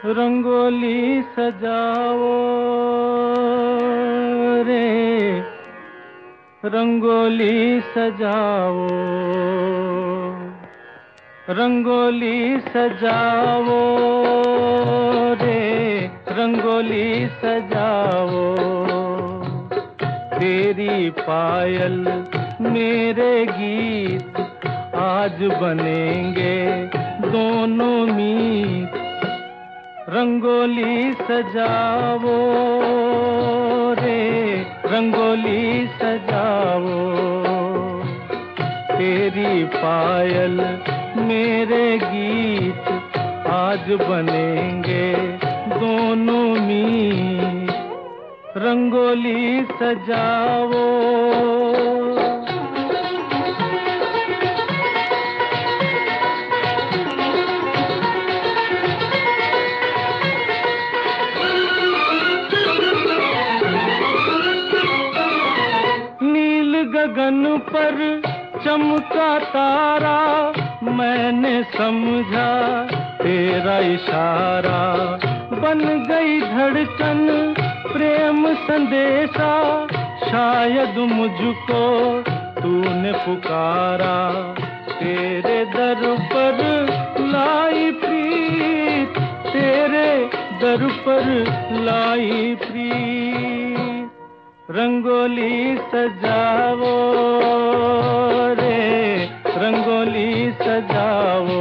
रंगोली सजाओ रे, रंगोली सजाओ, रंगोली सजाओ रे, रंगोली सजाओ। तेरी पायल मेरे गीत आज बनेंगे दोनों मीत। रंगोली सजाओ रे, रंगोली सजाओ। तेरी पायल मेरे गीत आज बनेंगे दोनों मीत। रंगोली सजाओ। गगन पर चमका तारा, मैंने समझा तेरा इशारा। बन गई धड़कन प्रेम संदेशा, शायद मुझको तूने पुकारा। तेरे दर पर लाई प्रीत, तेरे दर पर लाई प्रीत। रंगोली सजाओ रे, रंगोली सजाओ।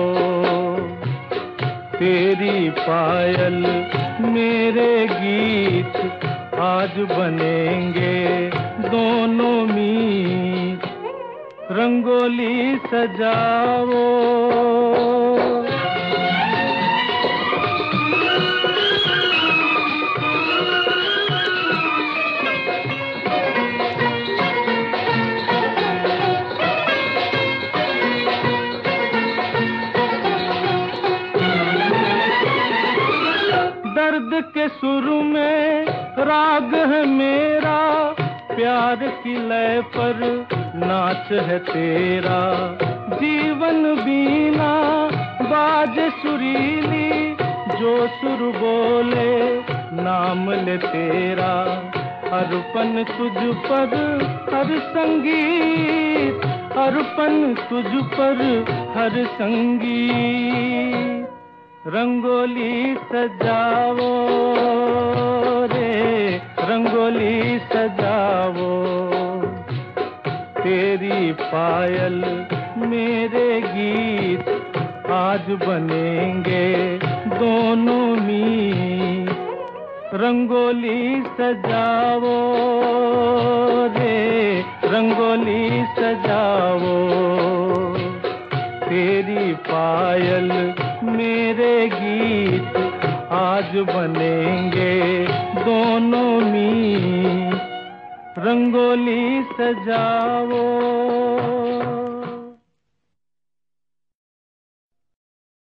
तेरी पायल मेरे गीत आज बनेंगे दोनों मीत। रंगोली सजाओ। दर्द के सुर में राग है मेरा, प्यार की लय पर नाच है तेरा। जीवन बीना बाज सुरीली, जो सुर बोले नाम ले तेरा। अर्पण तुझ पर हर संगीत, अर्पण तुझ पर हर संगीत। रंगोली सजाओ रे, रंगोली सजाओ। तेरी पायल मेरे गीत आज बनेंगे दोनों मीत। रंगोली सजाओ रे, रंगोली सजाओ। तेरी पायल मेरे गीत आज बनेंगे दोनों मीत। रंगोली सजाओ।